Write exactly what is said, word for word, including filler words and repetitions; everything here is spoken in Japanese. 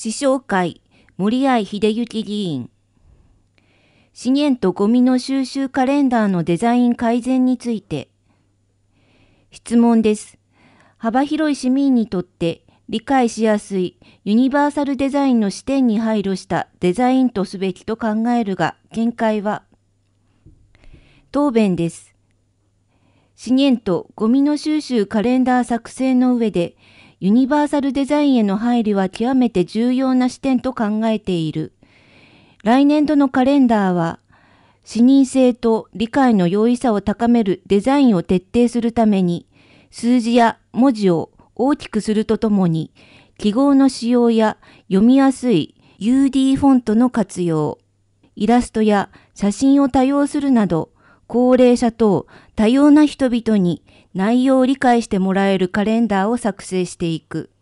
市商会森合秀幸議員。資源とゴミの収集カレンダーのデザイン改善について。質問です。幅広い市民にとって理解しやすいユニバーサルデザインの視点に配慮したデザインとすべきと考えるが、見解は。答弁です。資源とゴミの収集カレンダー作成の上で、ユニバーサルデザインへの配慮は極めて重要な視点と考えている。来年度のカレンダーは、視認性と理解の容易さを高めるデザインを徹底するために、数字や文字を大きくするとともに、記号の使用や読みやすい ユーディー フォントの活用、イラストや写真を多用するなど、高齢者等多様な人々に内容を理解してもらえるカレンダーを作成していく。